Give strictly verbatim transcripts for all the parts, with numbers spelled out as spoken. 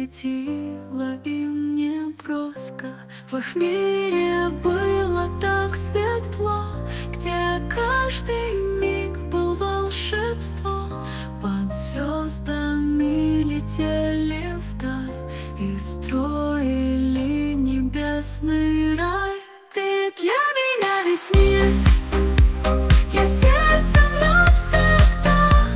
светило им неброско. В их мире было так светло, где каждый миг был волшебство. Под звездами летели вдаль и строили небесный рай. Ты для меня весь мир, я сердце навсегда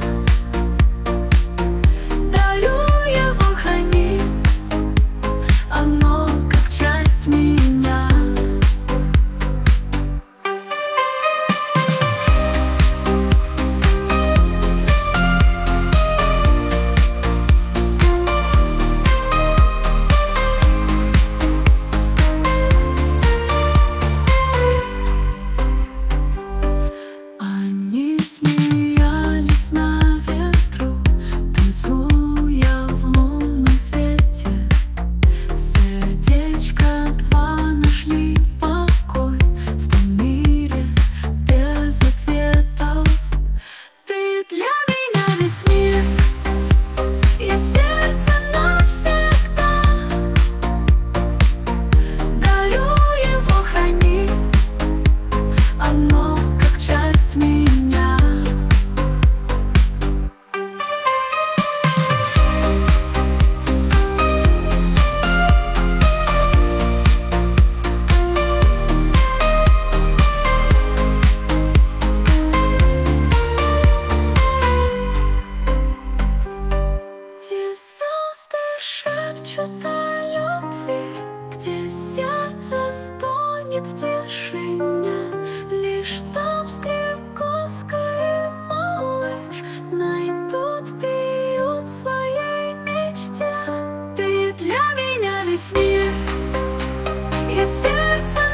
дарю его храни, оно как часть меня. Они смеялись на ветру, танцуя в лунном свете. Сердечко два нашли покой в том мире без ответов. Ты для меня весь мир, я сердце навсегда дарю его храни, оно как часть меня. Где звезды шепчут о любви, где сердце стонет в тишине, лишь там скрипка и малыш найдут приют в своей мечте. Ты для меня весь мир, я сердце